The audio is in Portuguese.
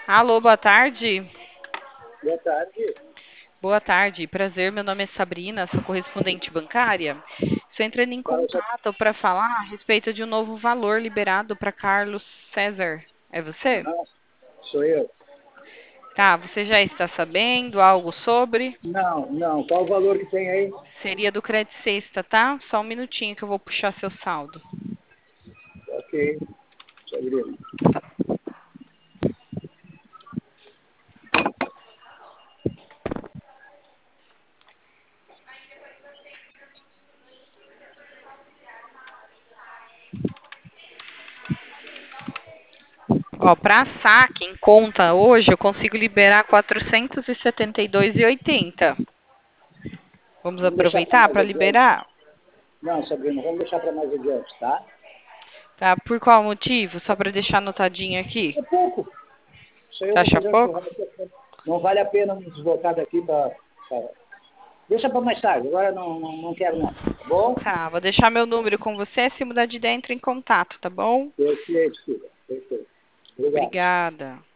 Alô, boa tarde. Boa tarde. Boa tarde, prazer. Meu nome é Sabrina, sou correspondente bancária. Estou entrando em Fala, contato para falar a respeito de um novo valor liberado para Carlos César. É você? Aham, sou eu. Tá, você já está sabendo algo sobre? Não, não. Qual o valor que tem aí? Seria do Credit Sexta, tá? Só um minutinho que eu vou puxar seu saldo. Ok, Sabrina. Ó, para saque em conta hoje eu consigo liberar 472,80. Vamos Vamos deixar para aproveitar mais para adiante. liberar? Não, Sabrina, vamos deixar para mais adiante, tá? Tá? Por qual motivo? Só para deixar anotadinho aqui. É pouco. Isso aí eu Você vou acha fazer um pouco? churrasco. Não vale a pena me deslocar daqui para... Deixa para mais tarde. Agora não quero não. Tá bom? Tá, vou deixar meu número com você. Se mudar de ideia, entre em contato, tá bom? Perfeito, filha. Perfeito. Obrigado. Obrigada.